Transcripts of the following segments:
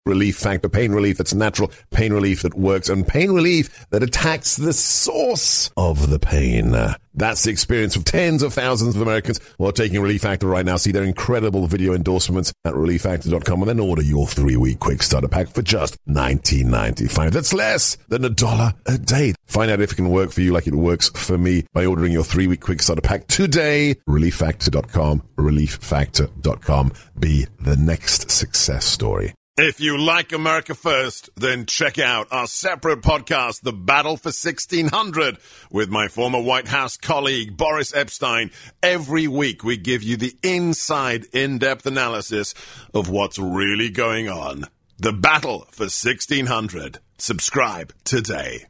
Relief Factor. Pain relief that's natural, pain relief that works, and pain relief that attacks the source of the pain. That's the experience of tens of thousands of Americans who are taking Relief Factor right now. See their incredible video endorsements at relieffactor.com and then order your 3-week quick starter pack for just $19.95. That's less than $1 a day. Find out if it can work for you like it works for me by ordering your 3-week quick starter pack today. relieffactor.com, relieffactor.com. Be the next success story. If you like America First, then check out our separate podcast, The Battle for 1600, with my former White House colleague, Boris Epshteyn. Every week, we give you the inside, in-depth analysis of what's really going on. The Battle for 1600. Subscribe today.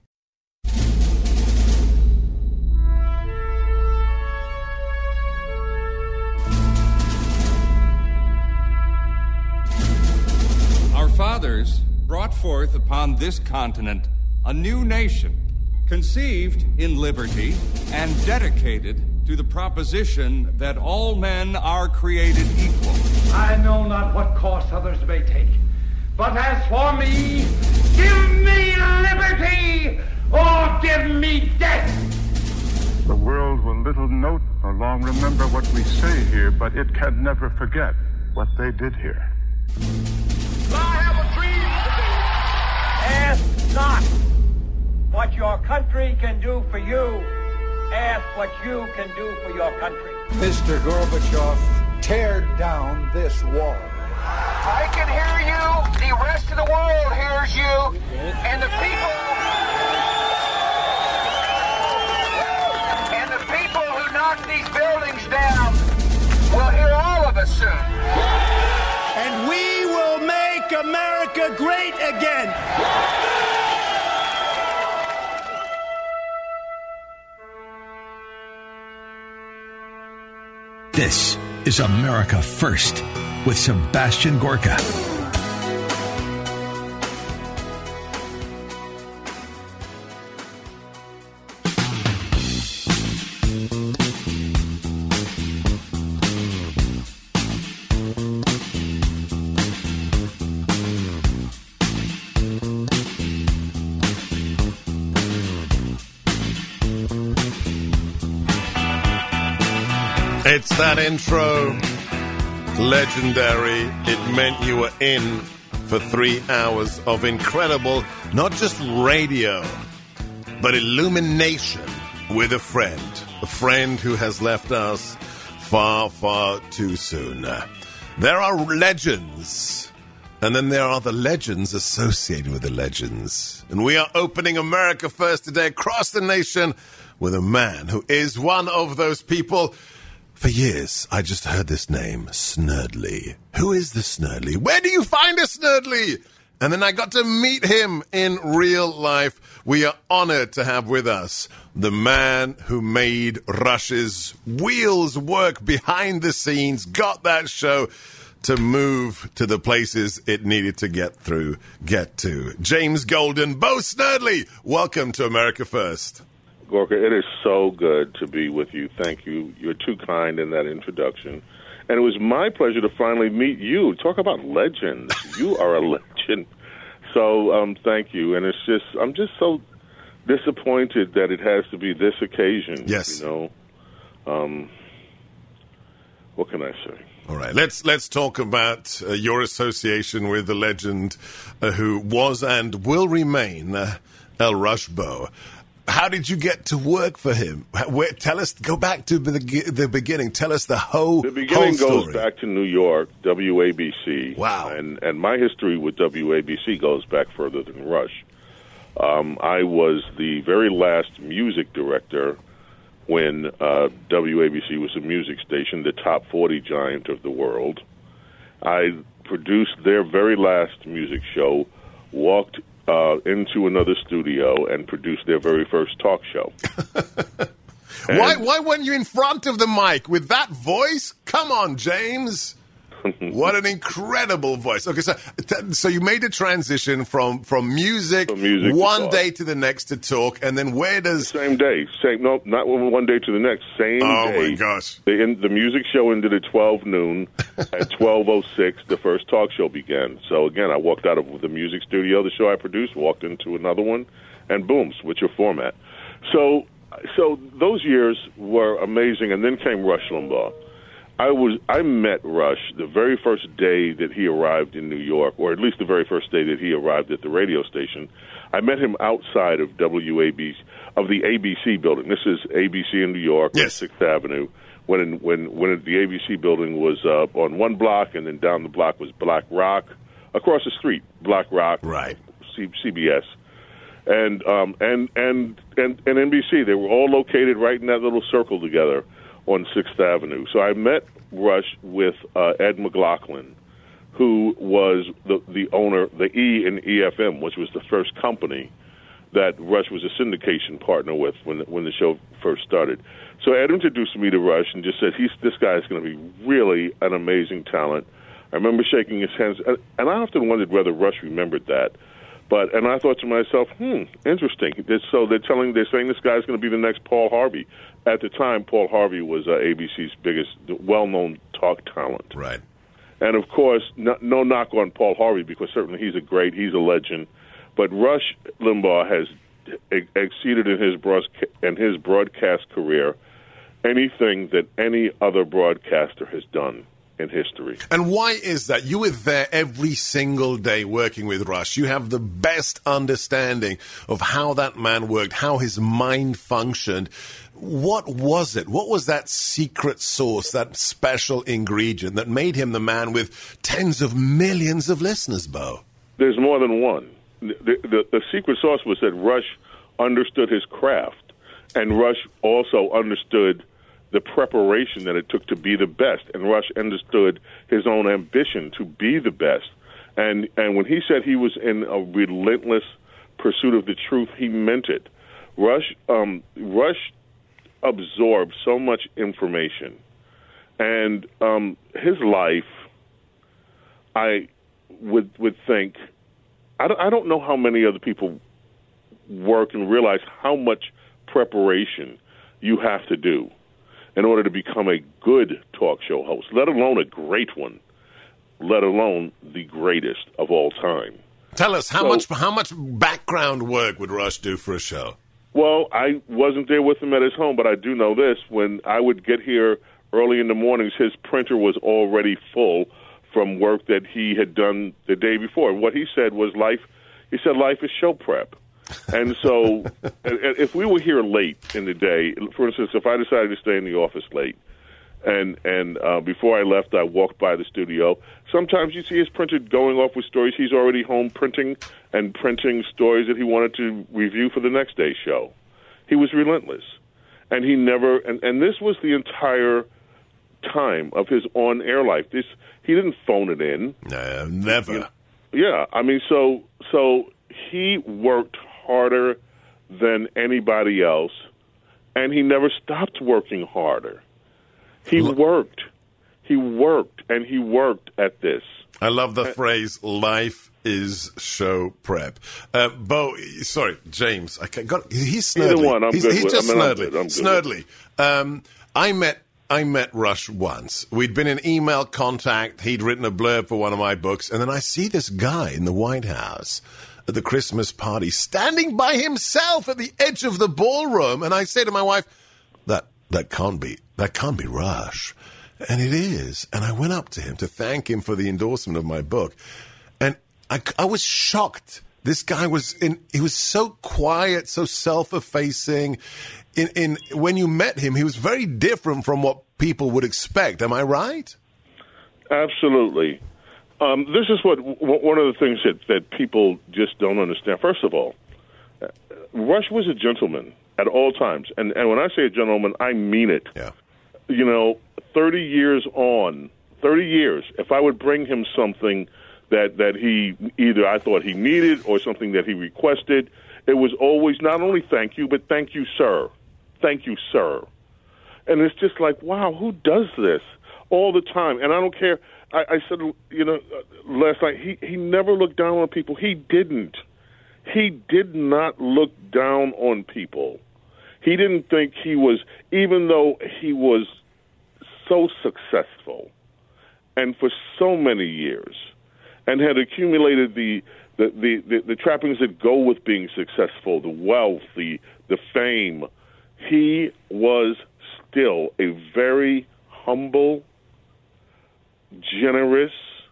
Our fathers brought forth upon this continent a new nation, conceived in liberty and dedicated to the proposition that all men are created equal. I know not what course others may take, but as for me, give me liberty or give me death. The world will little note nor long remember what we say here, but it can never forget what they did here. I have a dream today. Ask not what your country can do for you. Ask what you can do for your country. Mr. Gorbachev, tear down this wall. I can hear you. The rest of the world hears you. And the people who knock these buildings down will hear all of us soon. And we will make America great again. This is America First with Sebastian Gorka. It's that intro. Legendary. It meant you were in for 3 hours of incredible, not just radio, but illumination with a friend who has left us far, far too soon. There are legends, and then there are the legends associated with the legends. And we are opening America First today across the nation with a man who is one of those people. For years, I just heard this name, Snerdley. Who is the Snerdley? Where do you find a Snerdley? And then I got to meet him in real life. We are honored to have with us the man who made Rush's wheels work behind the scenes, got that show to move to the places it needed to get to. James Golden, Bo Snerdley, welcome to America First. Gorka, it is so good to be with you. Thank you. You're too kind in that introduction. And it was my pleasure to finally meet you. Talk about legends. You are a legend. So thank you. And I'm just so disappointed that it has to be this occasion. Yes. You know, what can I say? All right, let's talk about your association with the legend who was and will remain El Rush Bo. How did you get to work for him? Tell us, go back to the beginning. Tell us the whole story. The beginning goes back to New York, WABC. Wow. And my history with WABC goes back further than Rush. I was the very last music director when WABC was a music station, the top 40 giant of the world. I produced their very last music show, walked into another studio and produced their very first talk show. Why weren't you in front of the mic with that voice? Come on, James. What an incredible voice. Okay, so you made the transition from music one day to the next to talk, and then where does... Same day. No, not one day to the next. Same day. Oh, my gosh. The music show ended at 12 noon. At 12:06, the first talk show began. So, again, I walked out of the music studio, the show I produced, walked into another one, and boom, switch your format. So those years were amazing, and then came Rush Limbaugh. I met Rush the very first day that he arrived in New York, or at least the very first day that he arrived at the radio station. I met him outside of the ABC building. This is ABC in New York, yes. on 6th Avenue. When the ABC building was on one block, and then down the block was Black Rock. Across the street, Black Rock, right? CBS, and NBC. They were all located right in that little circle together on 6th Avenue. So I met Rush with Ed McLaughlin, who was the owner, the E in EFM, which was the first company that Rush was a syndication partner with when the show first started. So Ed introduced me to Rush and just said, this guy is going to be really an amazing talent. I remember shaking his hands, and I often wondered whether Rush remembered that. And I thought to myself, interesting. So they're saying this guy's going to be the next Paul Harvey. At the time, Paul Harvey was ABC's biggest, well-known talk talent. Right. And of course, no knock on Paul Harvey, because certainly he's a legend. But Rush Limbaugh has exceeded in his broadcast career anything that any other broadcaster has done in history. And why is that? You were there every single day working with Rush. You have the best understanding of how that man worked, how his mind functioned. What was it? What was that secret sauce, that special ingredient that made him the man with tens of millions of listeners, Bo? There's more than one. The secret sauce was that Rush understood his craft, and Rush also understood the preparation that it took to be the best, and Rush understood his own ambition to be the best. And when he said he was in a relentless pursuit of the truth, he meant it. Rush absorbed so much information, and his life, I would think, I don't know how many other people work and realize how much preparation you have to do in order to become a good talk show host, let alone a great one, let alone the greatest of all time. Tell us, how much background work would Rush do for a show? Well, I wasn't there with him at his home, but I do know this. When I would get here early in the mornings, his printer was already full from work that he had done the day before. What he said was life is show prep. And so if we were here late in the day, for instance, if I decided to stay in the office late, and before I left, I walked by the studio, sometimes you see his printer going off with stories. He's already home printing stories that he wanted to review for the next day's show. He was relentless. And he never, and this was the entire time of his on-air life. He didn't phone it in. Never. You know, yeah, I mean, so he worked harder than anybody else, and he never stopped working harder. He worked, and he worked at this. I love the phrase, life is show prep. James. He's snurdly. Either one, He's just snurdly. I met Rush once. We'd been in email contact. He'd written a blurb for one of my books, and then I see this guy in the White House at the Christmas party, standing by himself at the edge of the ballroom, and I say to my wife, that can't be Rush. And it is. And I went up to him to thank him for the endorsement of my book. And I was shocked. This guy he was so quiet, so self-effacing. When you met him, he was very different from what people would expect. Am I right? Absolutely. This is one of the things that people just don't understand. First of all, Rush was a gentleman at all times. And when I say a gentleman, I mean it. Yeah. 30 years, if I would bring him something that he either I thought he needed or something that he requested, it was always not only thank you, but thank you, sir. Thank you, sir. And it's just like, wow, who does this all the time? And I don't care. I said, last night, he never looked down on people. He didn't. He did not look down on people. He didn't think he was, even though he was so successful and for so many years and had accumulated the trappings that go with being successful, the wealth, the fame, he was still a very humble, generous,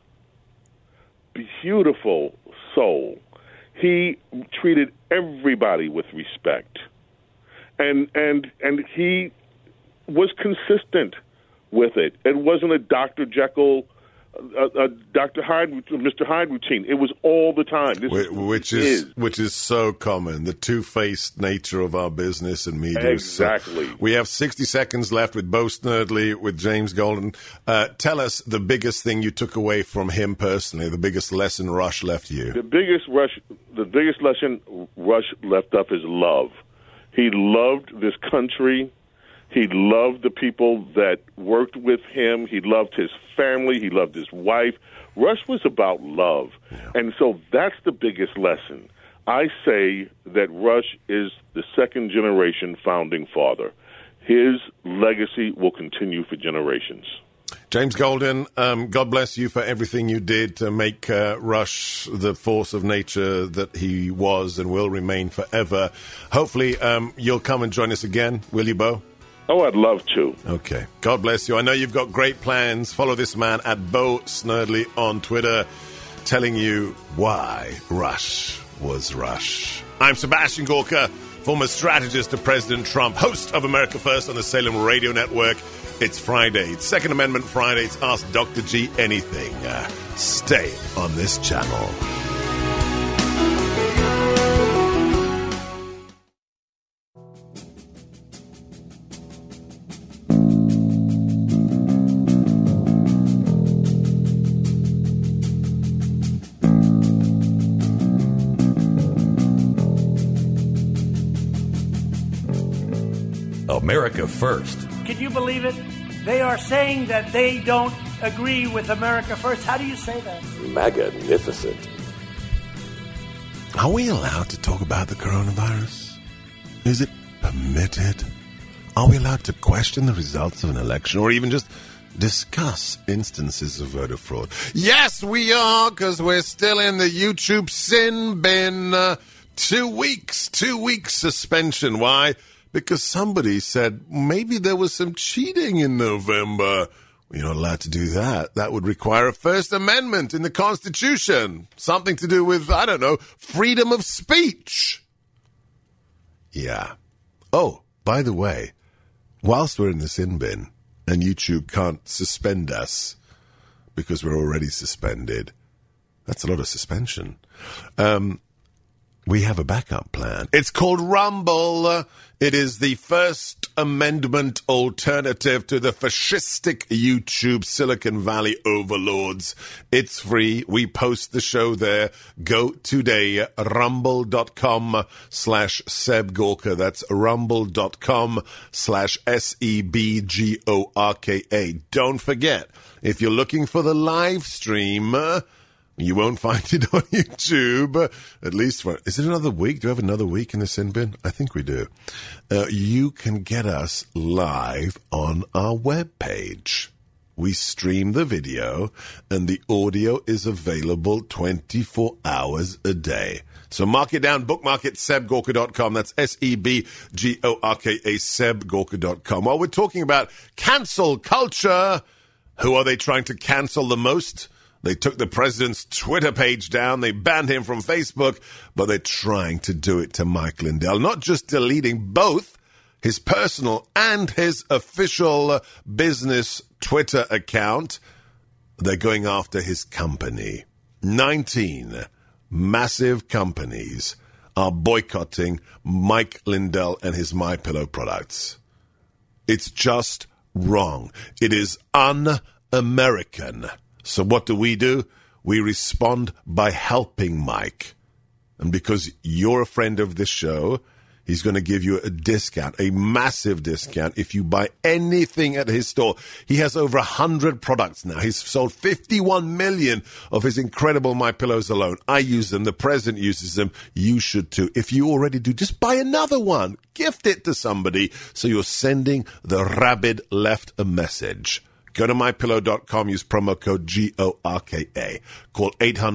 beautiful soul. He treated everybody with respect, and he was consistent with it. It wasn't a Dr. Jekyll, Dr. Hyde, Mr. Hyde routine. It was all the time. Which is so common. The two-faced nature of our business and media. Exactly. We have 60 seconds left with Bo Snerdley, with James Golden. Tell us the biggest thing you took away from him personally. The biggest lesson Rush left you. The biggest lesson Rush left up is love. He loved this country. He loved the people that worked with him. He loved his family. He loved his wife. Rush was about love. Yeah. And so that's the biggest lesson. I say that Rush is the second-generation founding father. His legacy will continue for generations. James Golden, God bless you for everything you did to make Rush the force of nature that he was and will remain forever. Hopefully you'll come and join us again, will you, Bo? Oh, I'd love to. Okay. God bless you. I know you've got great plans. Follow this man at Bo Snerdley on Twitter, telling you why Rush was Rush. I'm Sebastian Gorka, former strategist to President Trump, host of America First on the Salem Radio Network. It's Friday. It's Second Amendment Friday. It's Ask Dr. G Anything. Stay on this channel. America First. Can you believe it? They are saying that they don't agree with America First. How do you say that? Magnificent. Are we allowed to talk about the coronavirus? Is it permitted? Are we allowed to question the results of an election or even just discuss instances of voter fraud? Yes, we are, because we're still in the YouTube sin bin. 2 weeks suspension. Why? Because somebody said maybe there was some cheating in November. You're not allowed to do that. That would require a First Amendment in the Constitution. Something to do with, I don't know, freedom of speech. Yeah. Oh, by the way, whilst we're in the sin bin and YouTube can't suspend us because we're already suspended, that's a lot of suspension. We have a backup plan. It's called Rumble. It is the First Amendment alternative to the fascistic YouTube Silicon Valley overlords. It's free. We post the show there. Go today, rumble.com/Seb Gorka. That's rumble.com/SEBGORKA. Don't forget, if you're looking for the live stream, you won't find it on YouTube, at least for... Is it another week? Do we have another week in the sin bin? I think we do. You can get us live on our webpage. We stream the video, and the audio is available 24 hours a day. So mark it down, bookmark it, SebGorka.com. That's SEBGORKA, SebGorka.com. While we're talking about cancel culture, who are they trying to cancel the most? They took the president's Twitter page down. They banned him from Facebook, but they're trying to do it to Mike Lindell. Not just deleting both his personal and his official business Twitter account. They're going after his company. 19 massive companies are boycotting Mike Lindell and his MyPillow products. It's just wrong. It is un-American. So what do? We respond by helping Mike. And because you're a friend of this show, He's going to give you a discount, a massive discount, if you buy anything at his store. He has over 100 products now. He's sold 51 million of his incredible MyPillows alone. I use them. The president uses them. You should too. If you already do, just buy another one. Gift it to somebody so you're sending the rabid left a message. Go to MyPillow.com. Use promo code GORKA. Call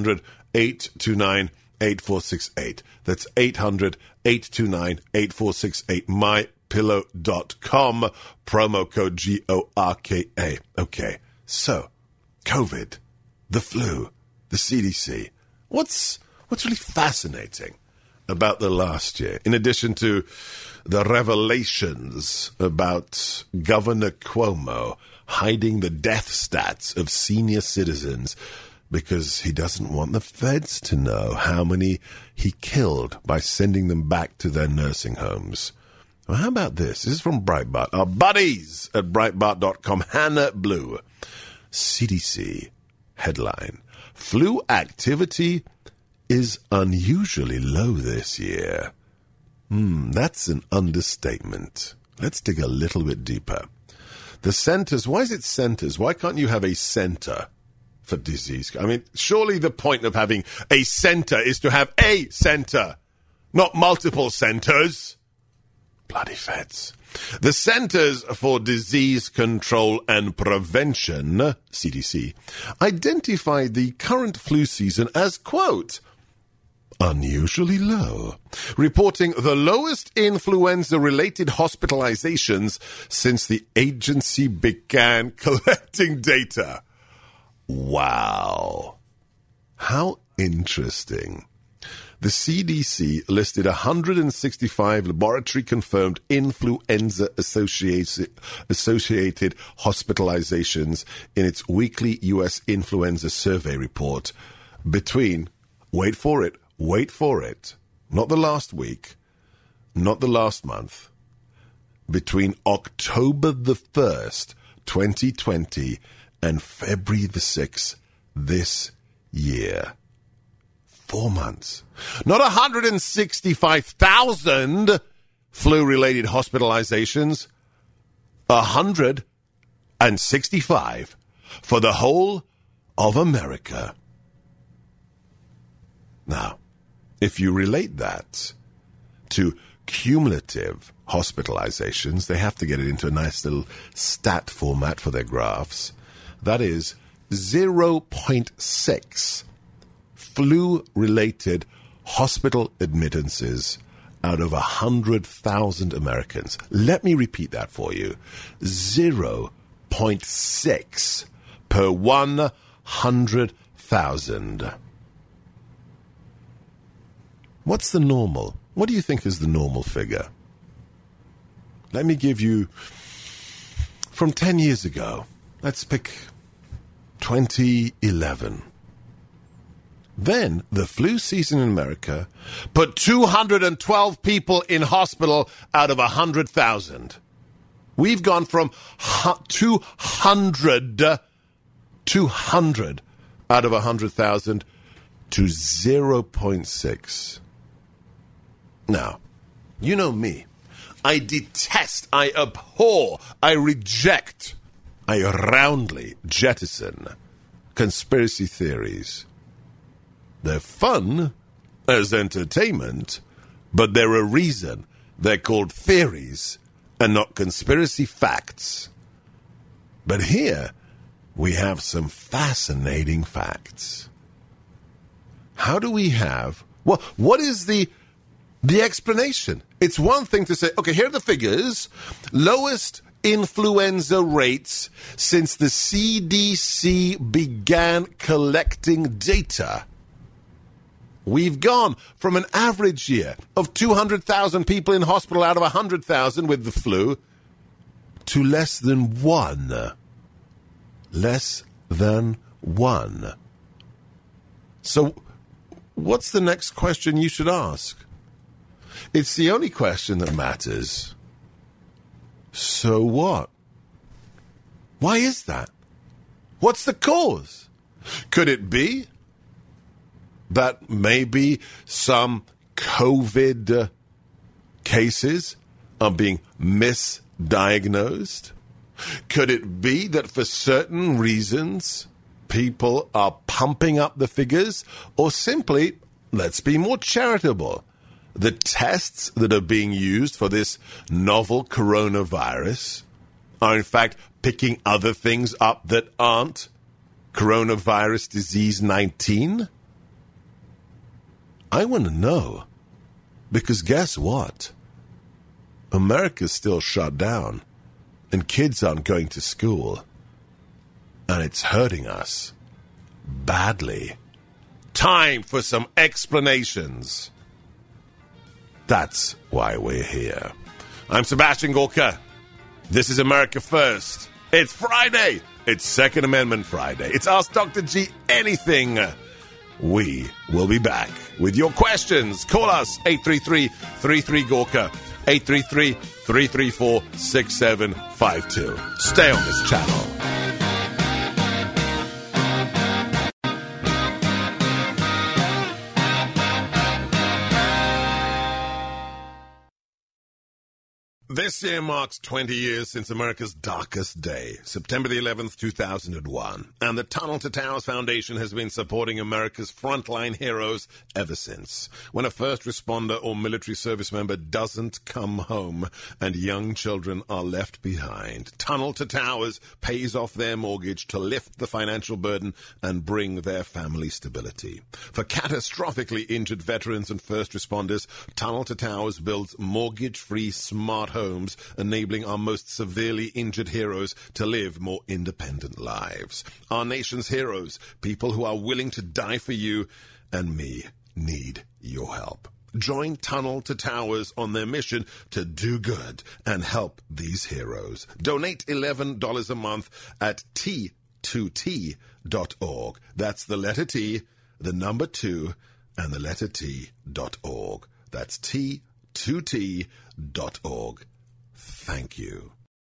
800-829-8468. That's 800-829-8468. MyPillow.com. Promo code GORKA. Okay, so COVID, the flu, the CDC. What's really fascinating about the last year, in addition to the revelations about Governor Cuomo hiding the death stats of senior citizens because he doesn't want the feds to know how many he killed by sending them back to their nursing homes. Well, how about this? This is from Breitbart. Our buddies at Breitbart.com. Hannah Blue. CDC headline. Flu activity is unusually low this year. That's an understatement. Let's dig a little bit deeper. The centers, why is it centers? Why can't you have a center for disease? I mean, surely the point of having a center is to have a center, not multiple centers. Bloody feds. The Centers for Disease Control and Prevention, CDC, identified the current flu season as, quote, unusually low, reporting the lowest influenza-related hospitalizations since the agency began collecting data. Wow. How interesting. The CDC listed 165 laboratory-confirmed influenza-associated hospitalizations in its weekly U.S. influenza survey report between, wait for it, not the last week, not the last month, between October the 1st, 2020, and February the 6th this year. 4 months. Not 165,000 flu-related hospitalizations, 165 for the whole of America. Now, if you relate that to cumulative hospitalizations, they have to get it into a nice little stat format for their graphs. That is 0.6 flu-related hospital admittances out of 100,000 Americans. Let me repeat that for you. 0.6 per 100,000. What's the normal? What do you think is the normal figure? Let me give you, from 10 years ago, let's pick 2011. Then the flu season in America put 212 people in hospital out of 100,000. We've gone from 200 out of 100,000 to 0.6. Now, you know me. I detest, I abhor, I reject, I roundly jettison conspiracy theories. They're fun as entertainment, but they're a reason they're called theories and not conspiracy facts. But here we have some fascinating facts. How do we have... Well, what is the explanation? It's one thing to say, okay, here are the figures. Lowest influenza rates since the CDC began collecting data. We've gone from an average year of 200,000 people in hospital out of 100,000 with the flu to less than one. Less than one. So what's the next question you should ask? It's the only question that matters. So what? Why is that? What's the cause? Could it be that maybe some COVID cases are being misdiagnosed? Could it be that for certain reasons people are pumping up the figures? Or simply, let's be more charitable, the tests that are being used for this novel coronavirus are in fact picking other things up that aren't coronavirus disease 19? I want to know, because guess what? America's still shut down, and kids aren't going to school, and it's hurting us badly. Time for some explanations. That's why we're here. I'm Sebastian Gorka. This is America First. It's Friday. It's Second Amendment Friday. It's Ask Dr. G Anything. We will be back with your questions. Call us 833-33-GORKA, 833-334-6752. Stay on this channel. This year marks 20 years since America's darkest day, September the 11th, 2001. And the Tunnel to Towers Foundation has been supporting America's frontline heroes ever since. When a first responder or military service member doesn't come home and young children are left behind, Tunnel to Towers pays off their mortgage to lift the financial burden and bring their family stability. For catastrophically injured veterans and first responders, Tunnel to Towers builds mortgage-free smart homes, enabling our most severely injured heroes to live more independent lives. Our nation's heroes, people who are willing to die for you and me, need your help. Join Tunnel to Towers on their mission to do good and help these heroes. Donate $11 a month at T2T.org. That's the letter T, the number 2, and the letter T.org. That's T2T.org. Thank you.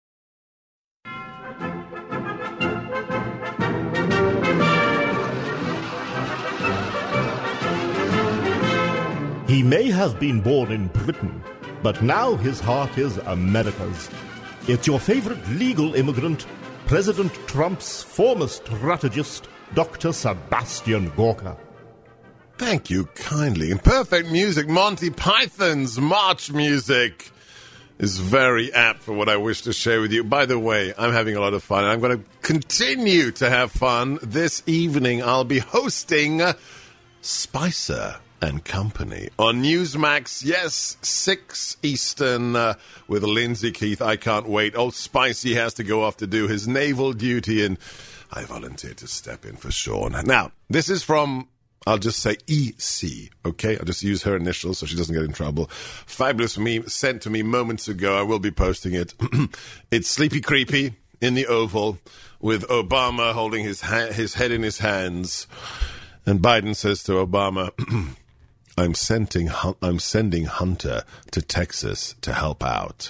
He may have been born in Britain, but now his heart is America's. It's your favorite legal immigrant, President Trump's former strategist, Dr. Sebastian Gorka. Thank you kindly. In perfect music, Monty Python's March music is very apt for what I wish to share with you. By the way, I'm having a lot of fun. I'm going to continue to have fun. This evening, I'll be hosting Spicer and Company on Newsmax. Yes, 6 Eastern with Lindsay Keith. I can't wait. Old Spicy has to go off to do his naval duty, and I volunteered to step in for Sean. Now, this is from, I'll just say EC, okay? I'll just use her initials so she doesn't get in trouble. Fabulous meme sent to me moments ago. I will be posting it. It's Sleepy Creepy in the Oval with Obama holding his head in his hands. And Biden says to Obama, I'm sending Hunter to Texas to help out.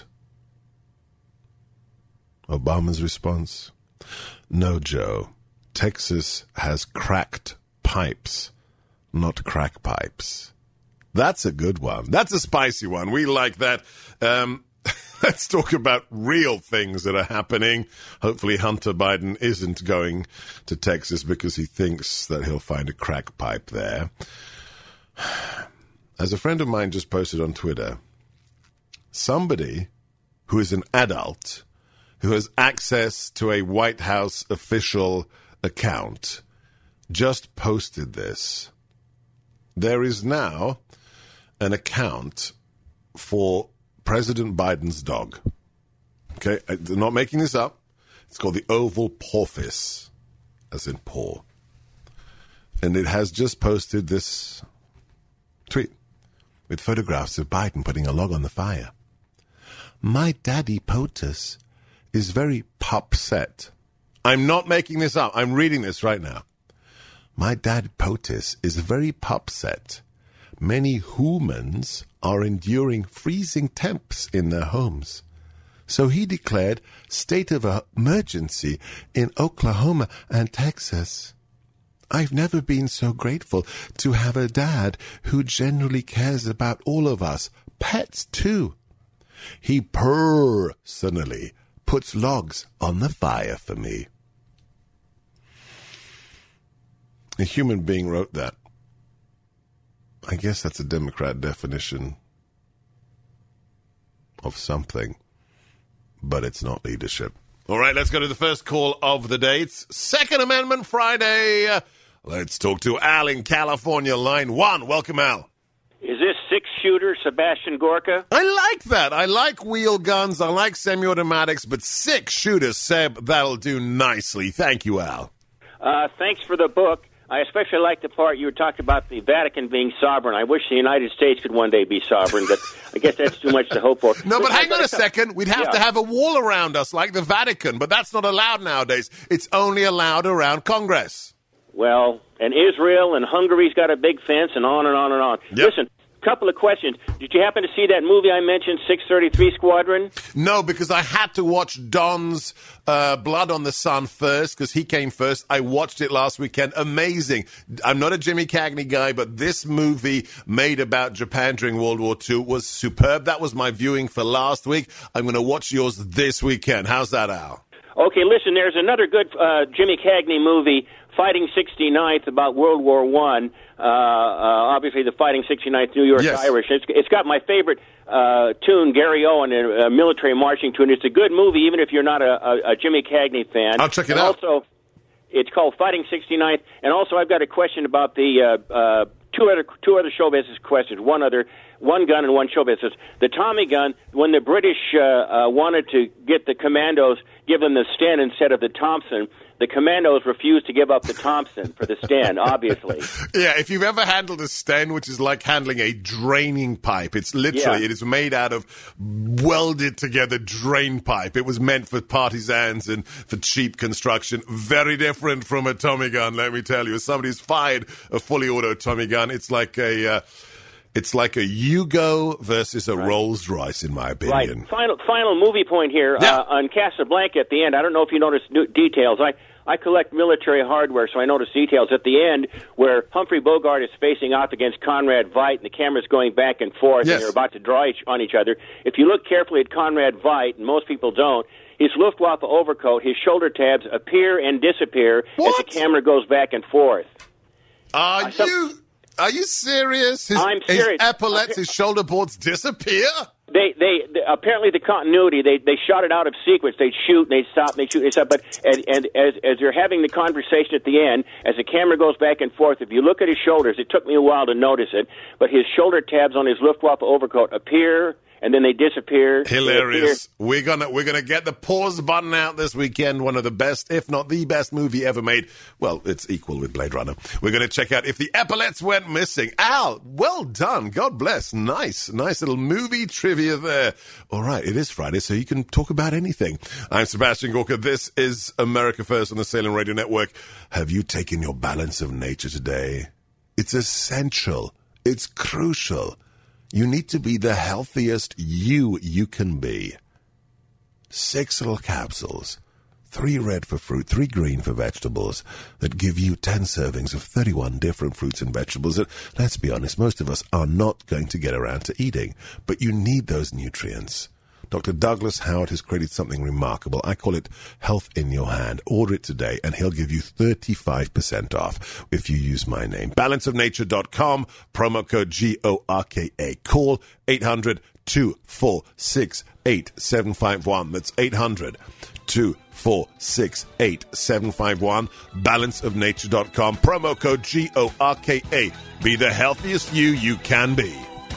Obama's response, no, Joe. Texas has cracked pipes. Not crack pipes. That's a good one. That's a spicy one. We like that. Let's talk about real things that are happening. Hopefully Hunter Biden isn't going to Texas because he thinks that he'll find a crack pipe there. As a friend of mine just posted on Twitter, somebody who is an adult, who has access to a White House official account, just posted this. There is now an account for President Biden's dog. Okay, I'm not making this up. It's called the Oval Porpoise, as in paw. And it has just posted this tweet with photographs of Biden putting a log on the fire. My daddy POTUS is very popset. I'm not making this up. I'm reading this right now. My dad POTUS is very popset. Many humans are enduring freezing temps in their homes. So he declared state of emergency in Oklahoma and Texas. I've never been so grateful to have a dad who genuinely cares about all of us, pets too. He personally puts logs on the fire for me. A human being wrote that. I guess that's a Democrat definition of something, but it's not leadership. All right, let's go to the first call of the day. It's Second Amendment Friday. Let's talk to Al in California, line 1. Welcome, Al. Is this six-shooter Sebastian Gorka? I like that. I like wheel guns. I like semi-automatics, but six-shooters, Seb, that'll do nicely. Thank you, Al. Thanks for the book. I especially like the part you were talking about the Vatican being sovereign. I wish the United States could one day be sovereign, but I guess that's too much to hope for. No, but hang on a second. We'd have to have a wall around us like the Vatican, but that's not allowed nowadays. It's only allowed around Congress. Well, and Israel and Hungary's got a big fence and on and on and on. Yep. Listen, couple of questions. Did you happen to see that movie I mentioned, 633 Squadron? No, because I had to watch Don's Blood on the Sun first, because he came first. I watched it last weekend. Amazing. I'm not a Jimmy Cagney guy, but this movie made about Japan during World War II was superb. That was my viewing for last week. I'm going to watch yours this weekend. How's that, Al? Okay, listen, there's another good Jimmy Cagney movie, Fighting 69th, about World War I. Obviously, the Fighting 69th New York Irish. It's got my favorite tune, Gary Owen, a military marching tune. It's a good movie, even if you're not a Jimmy Cagney fan. I'll check it out. Also, it's called Fighting 69th. And also, I've got a question about the two other show business questions. One gun and one show business. The Tommy gun, when the British wanted to get the commandos, give them the Sten instead of the Thompson, the commandos refused to give up the Thompson for the Sten, obviously. Yeah, if you've ever handled a Sten, which is like handling a draining pipe, it's literally, it is made out of welded together drain pipe. It was meant for partisans and for cheap construction. Very different from a Tommy gun, let me tell you. As somebody who's fired a fully auto Tommy gun, it's like a Yugo versus a Rolls Royce, in my opinion. Right. Final movie point here. On Casablanca at the end, I don't know if you noticed details. I collect military hardware, so I noticed details at the end where Humphrey Bogart is facing off against Conrad Veidt, and the camera's going back and forth, and they're about to draw on each other. If you look carefully at Conrad Veidt, and most people don't, his Luftwaffe overcoat, his shoulder tabs appear and disappear as the camera goes back and forth. Are you serious? I'm serious. His epaulets, his shoulder boards disappear? They apparently the continuity, they shot it out of sequence. They'd shoot, and they'd stop, and they'd shoot, and stop. But and as they're having the conversation at the end, as the camera goes back and forth, if you look at his shoulders, it took me a while to notice it, but his shoulder tabs on his Luftwaffe overcoat appear, and then they disappear. Hilarious. We're gonna get the pause button out this weekend. One of the best, if not the best movie ever made. Well, it's equal with Blade Runner. We're gonna check out If the Epaulets Went Missing. Al, well done. God bless. Nice little movie trivia there. All right, it is Friday, so you can talk about anything. I'm Sebastian Gorka. This is America First on the Salem Radio Network. Have you taken your balance of nature today? It's essential. It's crucial. You need to be the healthiest you can be. 6 little capsules, 3 red for fruit, 3 green for vegetables, that give you 10 servings of 31 different fruits and vegetables that, let's be honest, most of us are not going to get around to eating. But you need those nutrients. Dr. Douglas Howard has created something remarkable. I call it Health in Your Hand. Order it today, and he'll give you 35% off if you use my name. Balanceofnature.com, promo code GORKA. Call 800-246-8751. That's 800-246-8751. Balanceofnature.com, promo code GORKA. Be the healthiest you can be.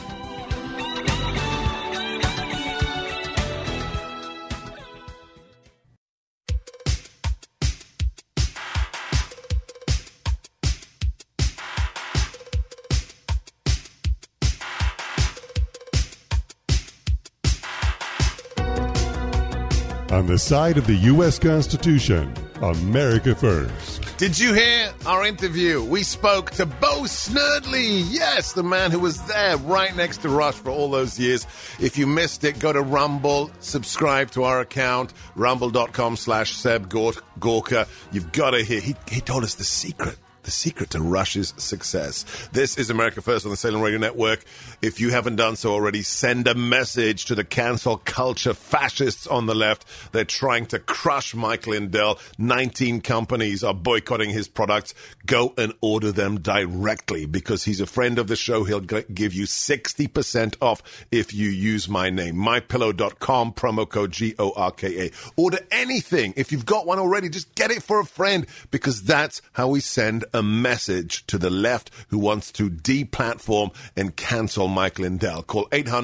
On the side of the U.S. Constitution, America First. Did you hear our interview? We spoke to Bo Snerdley. Yes, the man who was there right next to Rush for all those years. If you missed it, go to Rumble, subscribe to our account, rumble.com/Seb Gorka. You've got to hear. He told us the secret the secret to Rush's success. This is America First on the Salem Radio Network. If you haven't done so already, send a message to the cancel culture fascists on the left. They're trying to crush Mike Lindell. 19 companies are boycotting his products. Go and order them directly because he's a friend of the show. He'll give you 60% off if you use my name. MyPillow.com, promo code GORKA. Order anything. If you've got one already, just get it for a friend because that's how we send a message to the left who wants to deplatform and cancel Mike Lindell. Call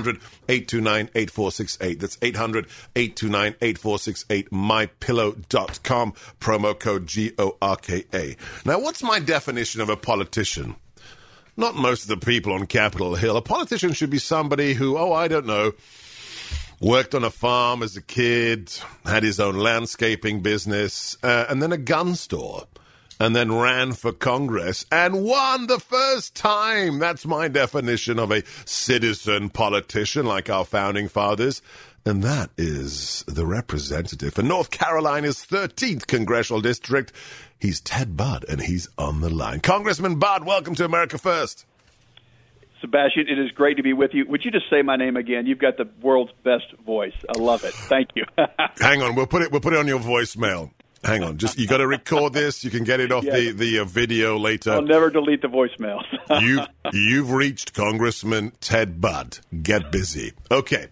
800-829-8468. That's 800-829-8468. MyPillow.com, promo code GORKA. Now, what's my definition of a politician? Not most of the people on Capitol Hill. A politician should be somebody who, I don't know, worked on a farm as a kid, had his own landscaping business, and then a gun store. And then ran for Congress and won the first time. That's my definition of a citizen politician like our founding fathers. And that is the representative for North Carolina's 13th congressional district. He's Ted Budd, and he's on the line. Congressman Budd, welcome to America First. Sebastian, it is great to be with you. Would you just say my name again? You've got the world's best voice. I love it. Thank you. Hang on, we'll put it on your voicemail. Hang on, you got to record this. You can get it off the video later. I'll never delete the voicemails. You've reached Congressman Ted Budd. Get busy. Okay,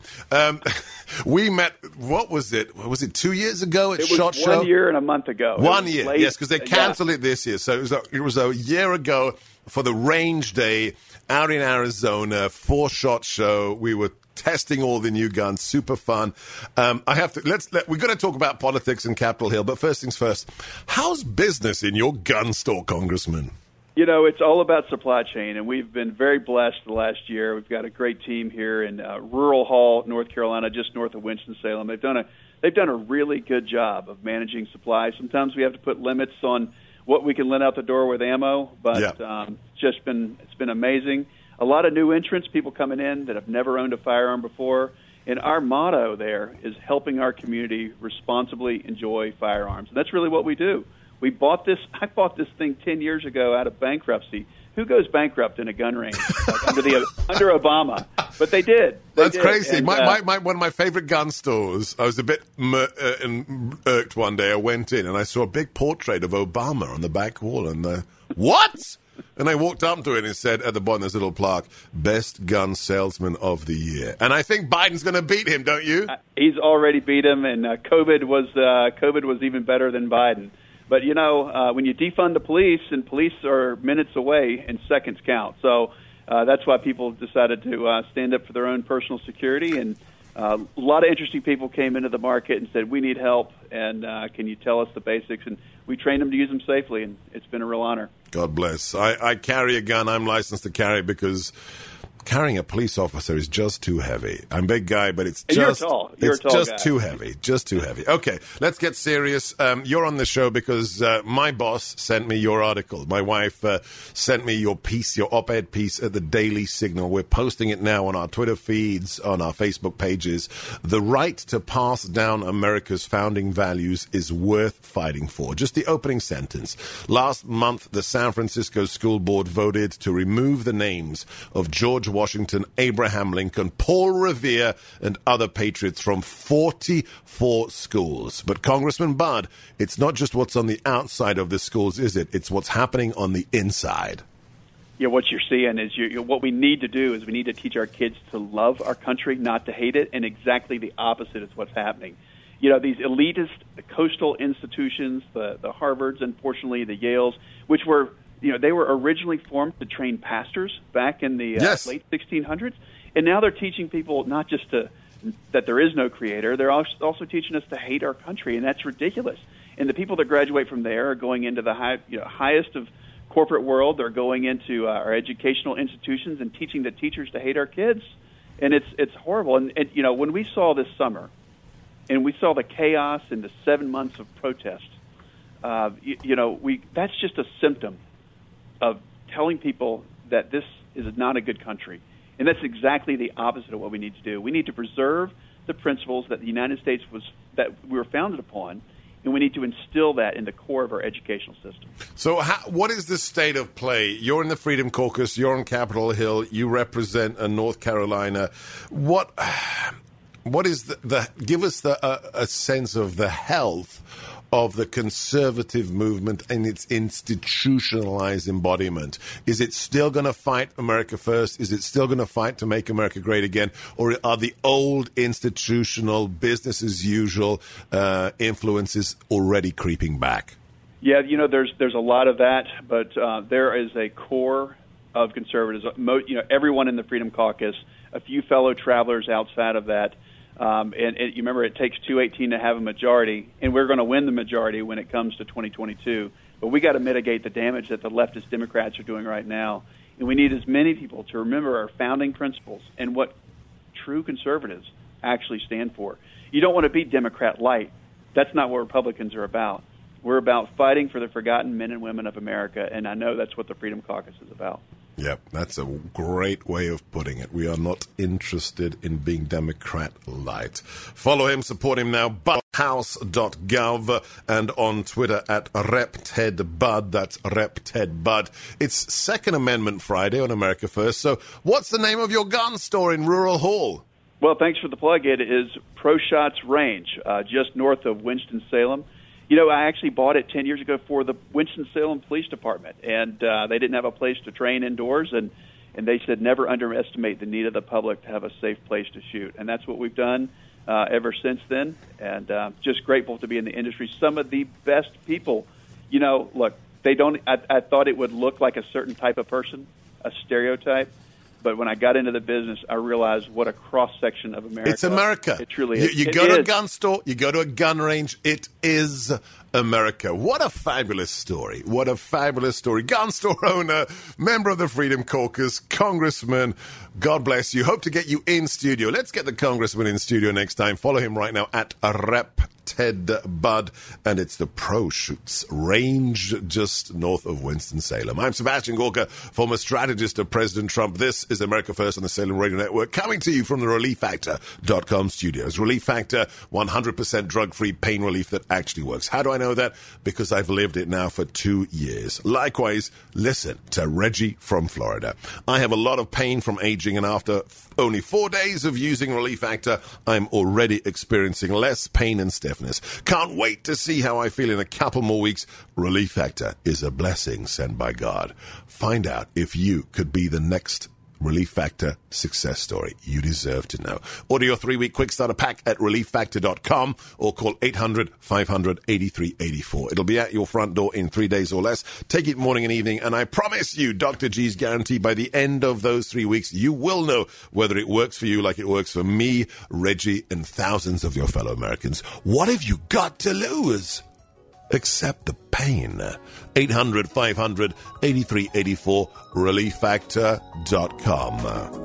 we met. What was it? Was it 2 years ago at SHOT Show? 1 year and a month ago. 1 year, late. Yes, because they canceled it this year. So it was a year ago for the Range Day out in Arizona for SHOT Show. We were testing all the new guns, super fun. We're going to talk about politics in Capitol Hill, but first things first. How's business in your gun store, Congressman? You know, it's all about supply chain, and we've been very blessed the last year. We've got a great team here in Rural Hall, North Carolina, just north of Winston-Salem. They've done a really good job of managing supply. Sometimes we have to put limits on what we can let out the door with ammo, but it's been amazing. A lot of new entrants, people coming in that have never owned a firearm before. And our motto there is helping our community responsibly enjoy firearms. And that's really what we do. I bought this thing 10 years ago out of bankruptcy. Who goes bankrupt in a gun range under Obama? But they did. That's crazy. And, one of my favorite gun stores, I was a bit irked one day. I went in and I saw a big portrait of Obama on the back wall. And what? And I walked up to it and it said at the bottom, there's a little plaque, Best Gun Salesman of the Year. And I think Biden's going to beat him, don't you? He's already beat him, and COVID was even better than Biden. But, you know, when you defund the police, and police are minutes away and seconds count. So that's why people decided to stand up for their own personal security. And a lot of interesting people came into the market and said, we need help, and can you tell us the basics? And we trained them to use them safely, and it's been a real honor. God bless. I carry a gun. I'm licensed to carry because carrying a police officer is just too heavy. I'm a big guy, but it's just too heavy. Just too heavy. Okay, let's get serious. You're on the show because my boss sent me your article. My wife sent me your piece, your op-ed piece at the Daily Signal. We're posting it now on our Twitter feeds, on our Facebook pages. The right to pass down America's founding values is worth fighting for. Just the opening sentence. Last month, the San Francisco School Board voted to remove the names of George Washington, Abraham Lincoln, Paul Revere, and other patriots from 44 schools. But Congressman Budd, it's not just what's on the outside of the schools, is it? It's what's happening on the inside. Yeah, what you're seeing is what we need to do is we need to teach our kids to love our country, not to hate it, and exactly the opposite is what's happening. You know, these elitist coastal institutions, the Harvards, unfortunately, the Yales, which were they were originally formed to train pastors back in the late 1600s, and now they're teaching people not just that there is no creator, they're also teaching us to hate our country, and that's ridiculous. And the people that graduate from there are going into the highest of corporate world. They're going into our educational institutions and teaching the teachers to hate our kids, and it's horrible. And when we saw this summer, and we saw the chaos in the 7 months of protest, that's just a symptom of telling people that this is not a good country. And that's exactly the opposite of what we need to do. We need to preserve the principles that the United States that we were founded upon and we need to instill that in the core of our educational system. So what is the state of play? You're in the Freedom Caucus. You're on Capitol Hill. You represent North Carolina. What is the give us a sense of the health of the conservative movement and its institutionalized embodiment? Is it still going to fight America first? Is it still going to fight to make America great again? Or are the old institutional, business as usual influences already creeping back? Yeah, there's a lot of that, but there is a core of conservatives. Everyone in the Freedom Caucus, a few fellow travelers outside of that. And you remember, it takes 218 to have a majority, and we're going to win the majority when it comes to 2022. But we got to mitigate the damage that the leftist Democrats are doing right now. And we need as many people to remember our founding principles and what true conservatives actually stand for. You don't want to be Democrat light. That's not what Republicans are about. We're about fighting for the forgotten men and women of America, and I know that's what the Freedom Caucus is about. Yep, that's a great way of putting it. We are not interested in being Democrat light. Follow him, support him now, budhouse.gov, and on Twitter at RepTedBud. That's RepTedBud. It's Second Amendment Friday on America First. So what's the name of your gun store in Rural Hall? Well, thanks for the plug. It is Pro Shots Range, just north of Winston-Salem. I actually bought it 10 years ago for the Winston-Salem Police Department, and they didn't have a place to train indoors, and they said never underestimate the need of the public to have a safe place to shoot. And that's what we've done ever since then, and just grateful to be in the industry. Some of the best people, look, they don't. I thought it would look like a certain type of person, a stereotype. But when I got into the business, I realized what a cross-section of America. It's America. It truly is. You go to a gun store, you go to a gun range, it is America. What a fabulous story. What a fabulous story. Gun store owner, member of the Freedom Caucus, congressman. God bless you. Hope to get you in studio. Let's get the congressman in studio next time. Follow him right now at RepTedBud, and it's the Pro Shoots Range just north of Winston-Salem. I'm Sebastian Gorka, former strategist of President Trump. This is America First on the Salem Radio Network, coming to you from the ReliefFactor.com studios. Relief Factor, 100% drug-free pain relief that actually works. How do I know that? Because I've lived it now for 2 years. Likewise, listen to Reggie from Florida. I have a lot of pain from aging, and after only 4 days of using Relief Factor, I'm already experiencing less pain and stiffness. Can't wait to see how I feel in a couple more weeks. Relief Factor is a blessing sent by God. Find out if you could be the next Relief Factor success story. You deserve to know. Order your 3-week quick starter pack at ReliefFactor.com or call 800-500-8384. It'll be at your front door in 3 days or less. Take it morning and evening, and I promise you, Dr. G's guarantee, by the end of those 3 weeks, you will know whether it works for you like it works for me, Reggie, and thousands of your fellow Americans. What have you got to lose? Accept the pain. 800-500-8384, ReliefFactor.com.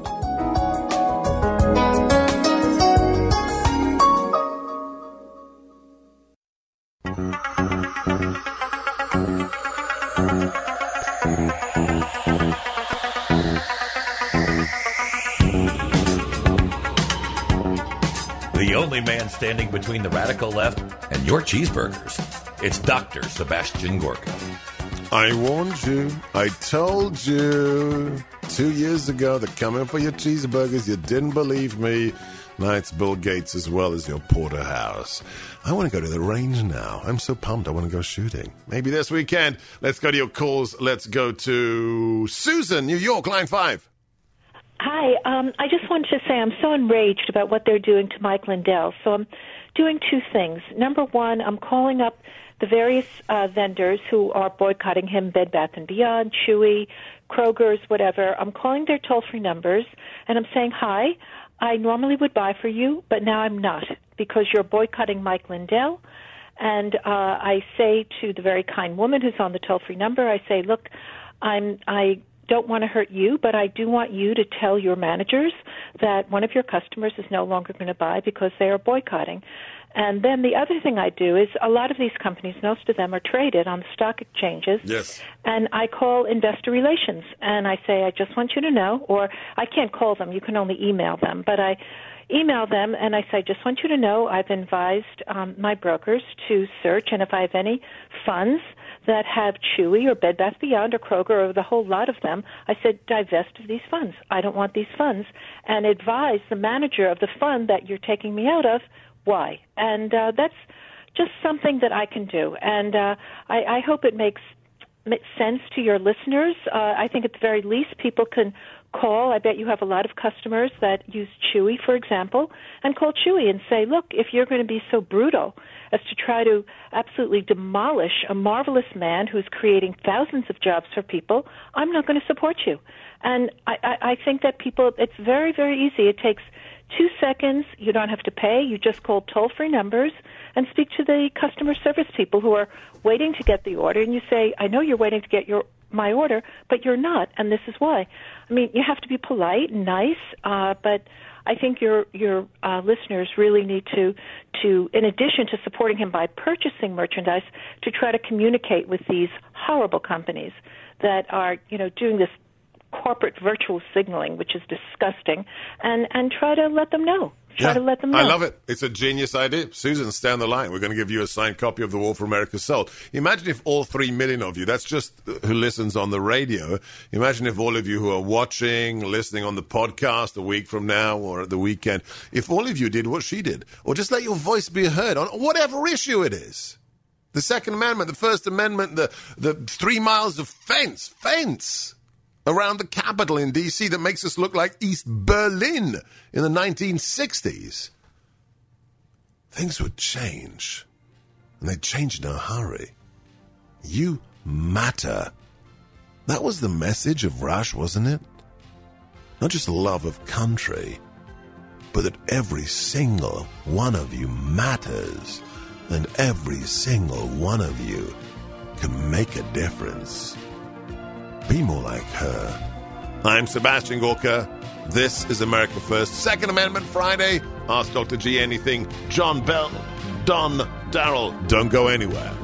The only man standing between the radical left and your cheeseburgers. It's Dr. Sebastian Gorka. I warned you. I told you 2 years ago they're coming for your cheeseburgers. You didn't believe me. Now it's Bill Gates as well as your porterhouse. I want to go to the range now. I'm so pumped. I want to go shooting. Maybe this weekend. Let's go to your calls. Let's go to Susan, New York, line 5. Hi. I just wanted to say I'm so enraged about what they're doing to Mike Lindell. So I'm doing two things. Number one, I'm calling up the various vendors who are boycotting him, Bed Bath & Beyond, Chewy, Kroger's, whatever. I'm calling their toll-free numbers, and I'm saying, hi, I normally would buy for you, but now I'm not because you're boycotting Mike Lindell. And I say to the very kind woman who's on the toll-free number, I say, look, I don't want to hurt you, but I do want you to tell your managers that one of your customers is no longer going to buy because they are boycotting. And then the other thing I do is a lot of these companies, most of them are traded on the stock exchanges. Yes. And I call investor relations, and I say, I just want you to know, or I can't call them, you can only email them, but I email them and I say, just want you to know I've advised my brokers to search, and if I have any funds that have Chewy or Bed Bath Beyond or Kroger or the whole lot of them, I said, divest of these funds. I don't want these funds. And advise the manager of the fund that you're taking me out of why. And that's just something that I can do. And I hope it makes sense to your listeners. I think at the very least people can call. I bet you have a lot of customers that use Chewy, for example, and call Chewy and say, look, if you're going to be so brutal as to try to absolutely demolish a marvelous man who's creating thousands of jobs for people, I'm not going to support you. And I think that people, it's very, very easy. It takes 2 seconds. You don't have to pay. You just call toll-free numbers and speak to the customer service people who are waiting to get the order. And you say, I know you're waiting to get my order, but you're not, and this is why. I mean, you have to be polite and nice, but I think your listeners really need to, in addition to supporting him by purchasing merchandise, to try to communicate with these horrible companies that are, doing this corporate virtual signaling, which is disgusting, and try to let them know. Try to let them know. I love it. It's a genius idea. Susan, stay on the line. We're going to give you a signed copy of The War for America Sold. Imagine if all 3 million of you, that's just who listens on the radio, imagine if all of you who are watching, listening on the podcast a week from now or at the weekend, if all of you did what she did, or just let your voice be heard on whatever issue it is. The Second Amendment, the First Amendment, the 3 miles of fence around the Capitol in D.C. that makes us look like East Berlin in the 1960s. Things would change, and they'd change in a hurry. You matter. That was the message of Rush, wasn't it? Not just love of country, but that every single one of you matters, and every single one of you can make a difference. Be more like her. I'm Sebastian Gorka. This is America First. Second Amendment Friday. Ask Dr. G anything. John Bell, Don Darrell. Don't go anywhere.